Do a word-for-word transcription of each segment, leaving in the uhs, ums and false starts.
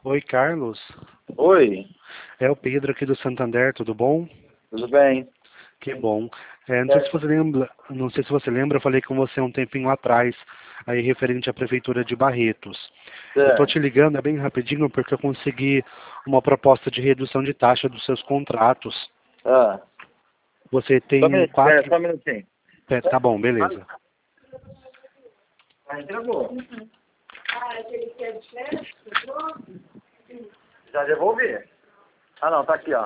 Oi, Carlos. Oi, É o Pedro aqui do Santander, tudo bom? tudo bem? Que bom. É, não sei se você lembra, não sei se você lembra, eu falei com você um tempinho atrás, aí referente à Prefeitura de Barretos. Eu tô Certo. te ligando, é bem rapidinho, porque eu consegui uma proposta de redução de taxa dos seus contratos. Ah, Você só um tem minutinho, é, quatro... só um minutinho. é, tá bom, beleza. Ah, entregou. Já devolvi. Ah, não, tá aqui, ó.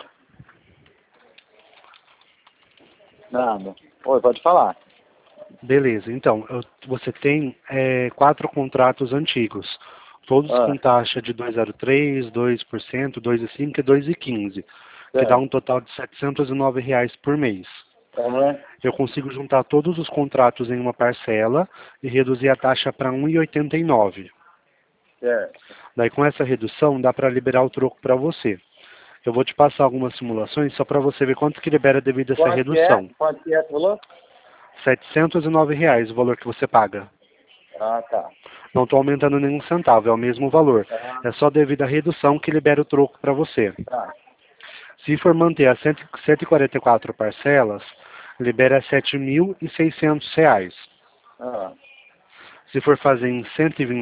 Nada. Oi, pode falar. Beleza, então, eu- você tem é, quatro contratos antigos, todos Ah, com taxa de dois vírgula zero três, dois por cento, dois vírgula cinco por cento e dois vírgula quinze por cento, que dá um certo. total de setecentos e nove reais por mês. Aham, Eu consigo juntar todos os contratos em uma parcela e reduzir a taxa para um vírgula oitenta e nove por cento. certo. Daí, com essa redução, dá para liberar o troco para você. Eu vou te passar algumas simulações só para você ver quanto que libera devido a essa Quanto que é? redução. Quanto que é, falou? setecentos e nove reais o valor que você paga. Ah, tá. Não estou aumentando nenhum centavo, é o mesmo valor. Ah, É só devido à redução que libera o troco para você. tá. Se for manter as cento e quarenta e quatro parcelas, libera sete mil e seiscentos reais. Ah. Se for fazer em cento e vinte